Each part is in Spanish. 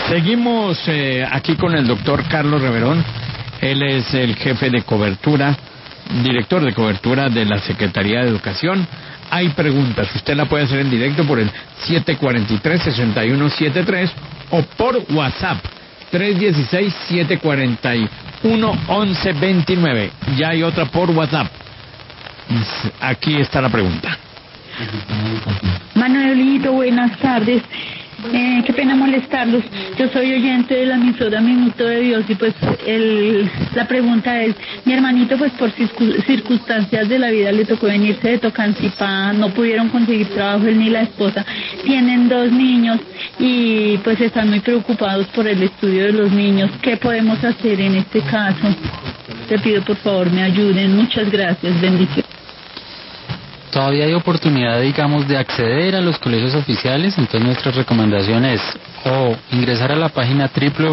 Seguimos aquí con el doctor Carlos Reverón. Él es el jefe de cobertura, director de cobertura de la Secretaría de Educación. Hay preguntas, usted la puede hacer en directo por el 743-6173 o por WhatsApp 316-741-1129. Ya hay otra por WhatsApp. Aquí está la pregunta. Manuelito, buenas tardes. Qué pena molestarlos. Yo soy oyente de la emisora Minuto de Dios y pues la pregunta es, mi hermanito pues por circunstancias de la vida le tocó venirse de Tocancipá, no pudieron conseguir trabajo él ni la esposa, tienen 2 niños y pues están muy preocupados por el estudio de los niños. ¿Qué podemos hacer en este caso? Te pido por favor me ayuden. Muchas gracias, bendiciones. Todavía hay oportunidad, digamos, de acceder a los colegios oficiales, entonces nuestra recomendación es o ingresar a la página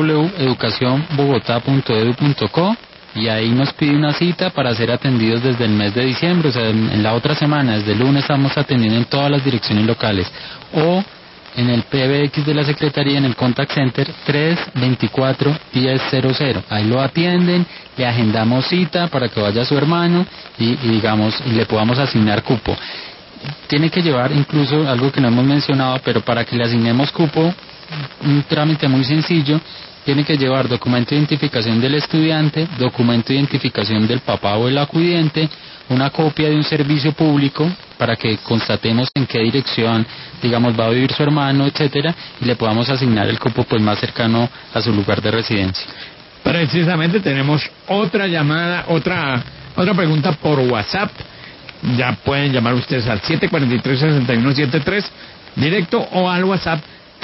www.educacionbogotá.edu.co y ahí nos pide una cita para ser atendidos desde el mes de diciembre, o sea, en la otra semana, desde el lunes estamos atendiendo en todas las direcciones locales, o en el PBX de la Secretaría, en el Contact Center 324-1000. Ahí lo atienden, le agendamos cita para que vaya su hermano y digamos, y le podamos asignar cupo. Tiene que llevar incluso algo que no hemos mencionado, pero para que le asignemos cupo, un trámite muy sencillo, tiene que llevar documento de identificación del estudiante, documento de identificación del papá o el acudiente, una copia de un servicio público para que constatemos en qué dirección, digamos, va a vivir su hermano, etcétera, y le podamos asignar el cupo pues más cercano a su lugar de residencia. Precisamente tenemos otra llamada, otra pregunta por WhatsApp. Ya pueden llamar ustedes al 743-6173 directo o al WhatsApp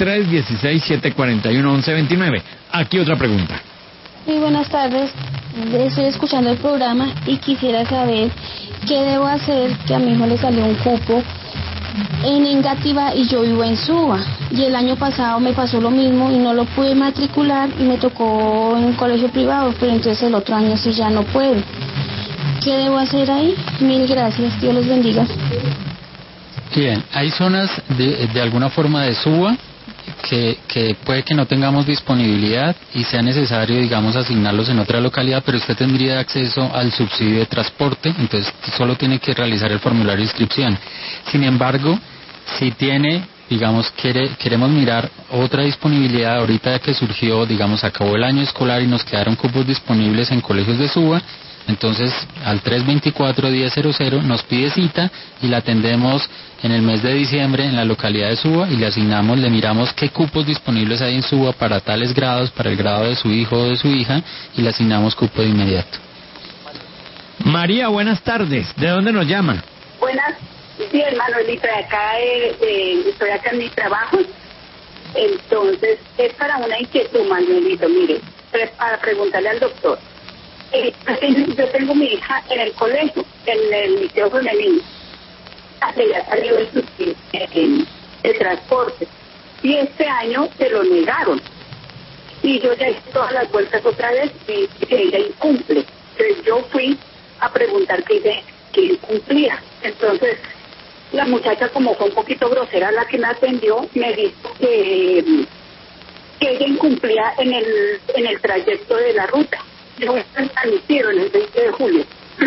316-741-1129. Aquí otra pregunta. Muy buenas tardes, estoy escuchando el programa y quisiera saber qué debo hacer, que a mi hijo le salió un cupo en Engativá y yo vivo en Suba, y el año pasado me pasó lo mismo y no lo pude matricular y me tocó en un colegio privado, pero entonces el otro año sí ya no puedo. ¿Qué debo hacer ahí? Mil gracias, Dios los bendiga. Bien, hay zonas de alguna forma de Suba que puede que no tengamos disponibilidad y sea necesario, digamos, asignarlos en otra localidad, pero usted tendría acceso al subsidio de transporte, entonces solo tiene que realizar el formulario de inscripción. Sin embargo, si tiene, digamos, queremos mirar otra disponibilidad ahorita que surgió, digamos, acabó el año escolar y nos quedaron cupos disponibles en colegios de Suba, entonces al 324-1000 nos pide cita y la atendemos en el mes de diciembre en la localidad de Suba y le asignamos, le miramos qué cupos disponibles hay en Suba para tales grados, para el grado de su hijo o de su hija, y le asignamos cupo de inmediato. María, buenas tardes. ¿De dónde nos llama? Buenas, sí, Manuelita, de acá estoy acá en mi trabajo. Entonces, es para una inquietud, Manuelito, mire, para preguntarle al doctor. Yo tengo mi hija en el colegio, en el liceo femenino. Le ha salido el subsidio de transporte. Y este año se lo negaron. Y yo ya hice todas las vueltas otra vez y ella incumple. Entonces yo fui a preguntar que incumplía. Entonces, la muchacha, como fue un poquito grosera la que me atendió, me dijo que ella incumplía en el trayecto de la ruta. Yo voy a estar en el 20 de julio.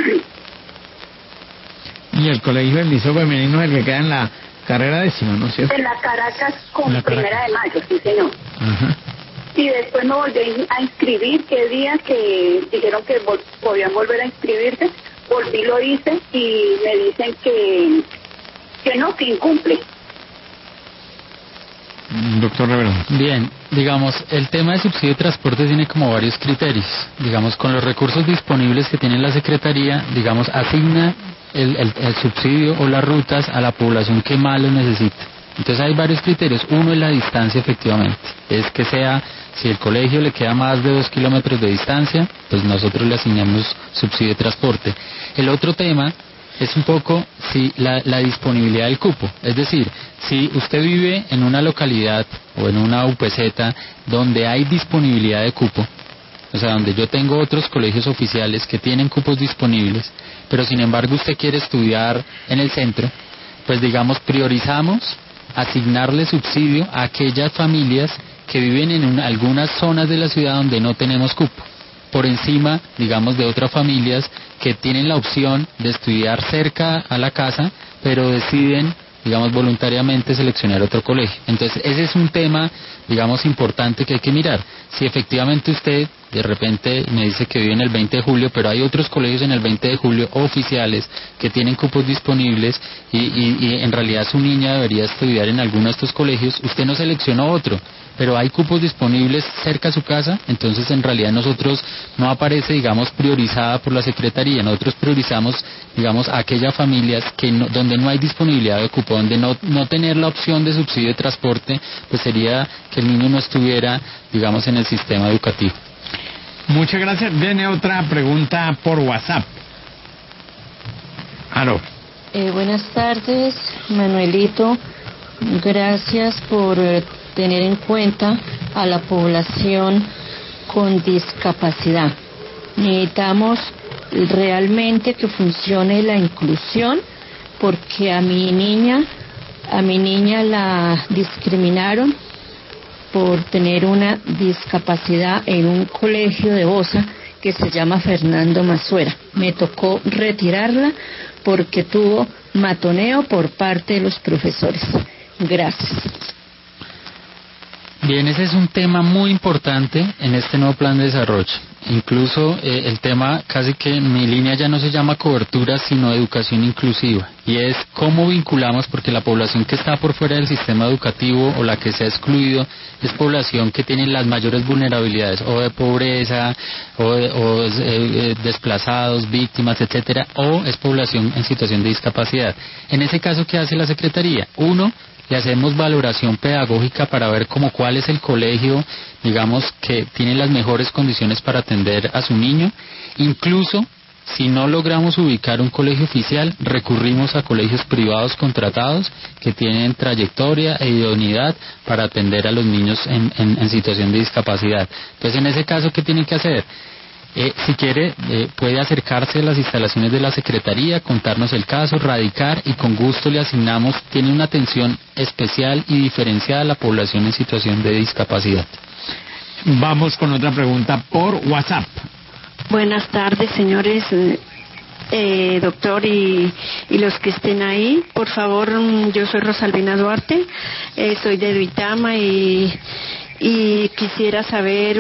Y el colegio del liceo femenino es el que queda en la carrera 10ª, ¿no es cierto? En la Caracas con Primera de Mayo, sí señor. Ajá. Y después me volví a inscribir, qué día que dijeron que podían volver a inscribirse, volví, lo hice y me dicen que no, que incumple. Doctor Reverón. Bien, digamos, el tema de subsidio de transporte tiene como varios criterios. Digamos, con los recursos disponibles que tiene la Secretaría, digamos, asigna el subsidio o las rutas a la población que más lo necesita. Entonces hay varios criterios. Uno es la distancia, efectivamente. Es que sea, si el colegio le queda más de 2 kilómetros de distancia, pues nosotros le asignamos subsidio de transporte. El otro tema es un poco si la disponibilidad del cupo. Es decir, si usted vive en una localidad o en una UPZ donde hay disponibilidad de cupo, o sea, donde yo tengo otros colegios oficiales que tienen cupos disponibles, pero sin embargo usted quiere estudiar en el centro, pues digamos priorizamos asignarle subsidio a aquellas familias que viven en algunas zonas de la ciudad donde no tenemos cupo, por encima, digamos, de otras familias que tienen la opción de estudiar cerca a la casa, pero deciden, digamos, voluntariamente seleccionar otro colegio. Entonces, ese es un tema, digamos, importante que hay que mirar. Si efectivamente usted de repente me dice que vive en el 20 de julio, pero hay otros colegios en el 20 de julio oficiales que tienen cupos disponibles y en realidad su niña debería estudiar en alguno de estos colegios, usted no seleccionó otro, pero hay cupos disponibles cerca a su casa, entonces en realidad nosotros no aparece, digamos, priorizada por la Secretaría, nosotros priorizamos, digamos, a aquellas familias que donde no hay disponibilidad de cupo, donde no tener la opción de subsidio de transporte, pues sería que el niño no estuviera, digamos, en el sistema educativo. Muchas gracias. Viene otra pregunta por WhatsApp. Aló. Buenas tardes, Manuelito. Gracias por tener en cuenta a la población con discapacidad. Necesitamos realmente que funcione la inclusión, porque a mi niña la discriminaron por tener una discapacidad en un colegio de Bosa que se llama Fernando Masuera. Me tocó retirarla porque tuvo matoneo por parte de los profesores. Gracias. Bien, ese es un tema muy importante en este nuevo plan de desarrollo. Incluso el tema, casi que en mi línea ya no se llama cobertura, sino educación inclusiva. Y es cómo vinculamos, porque la población que está por fuera del sistema educativo o la que se ha excluido es población que tiene las mayores vulnerabilidades, o de pobreza, o desplazados, víctimas, etcétera, o es población en situación de discapacidad. En ese caso, ¿qué hace la Secretaría? Uno, le hacemos valoración pedagógica para ver cuál es el colegio, digamos, que tiene las mejores condiciones para atender a su niño. Incluso, si no logramos ubicar un colegio oficial, recurrimos a colegios privados contratados que tienen trayectoria e idoneidad para atender a los niños en situación de discapacidad. Entonces, en ese caso, ¿qué tienen que hacer? Si quiere, puede acercarse a las instalaciones de la Secretaría, contarnos el caso, radicar y con gusto le asignamos. Tiene una atención especial y diferenciada a la población en situación de discapacidad. Vamos con otra pregunta por WhatsApp. Buenas tardes, señores, doctor y los que estén ahí. Por favor, yo soy Rosalvina Duarte, soy de Duitama y quisiera saber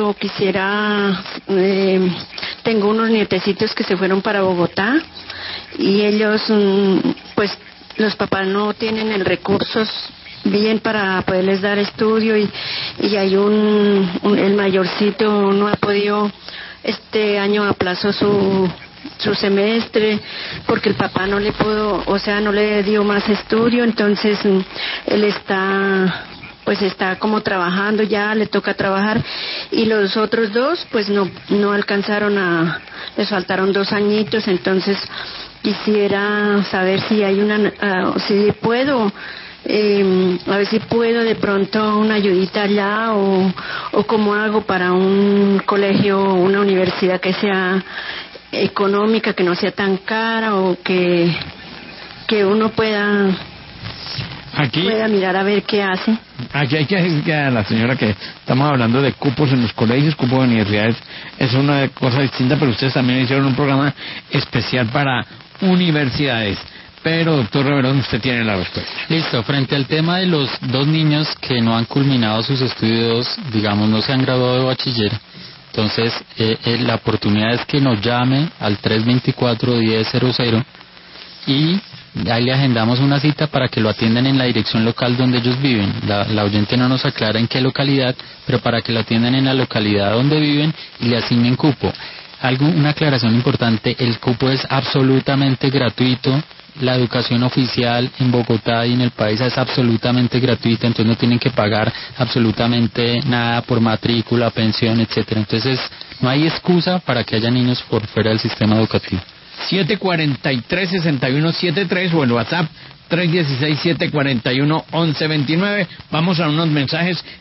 tengo unos nietecitos que se fueron para Bogotá y ellos, pues los papás no tienen el recursos bien para poderles dar estudio y hay el mayorcito no ha podido, este año aplazó su semestre porque el papá no le pudo, no le dio más estudio, entonces él está como trabajando, ya le toca trabajar, y los otros dos pues no alcanzaron les faltaron 2 añitos, entonces quisiera saber si hay si puedo, a ver si puedo de pronto una ayudita allá o cómo hago para un colegio, una universidad que sea económica, que no sea tan cara o que uno pueda mirar a ver qué hace. Aquí hay que decir que a la señora que estamos hablando de cupos en los colegios, cupos de universidades, es una cosa distinta, pero ustedes también hicieron un programa especial para universidades. Pero, doctor Reverón, usted tiene la respuesta. Listo, frente al tema de los 2 niños que no han culminado sus estudios, digamos, no se han graduado de bachiller, entonces la oportunidad es que nos llame al 324-1000 y ahí le agendamos una cita para que lo atiendan en la dirección local donde ellos viven. La oyente no nos aclara en qué localidad, pero para que lo atiendan en la localidad donde viven y le asignen cupo. Una aclaración importante, el cupo es absolutamente gratuito. La educación oficial en Bogotá y en el país es absolutamente gratuita, entonces no tienen que pagar absolutamente nada por matrícula, pensión, etcétera. Entonces no hay excusa para que haya niños por fuera del sistema educativo. 743-6173 o el WhatsApp 316-741-1129. Vamos a unos mensajes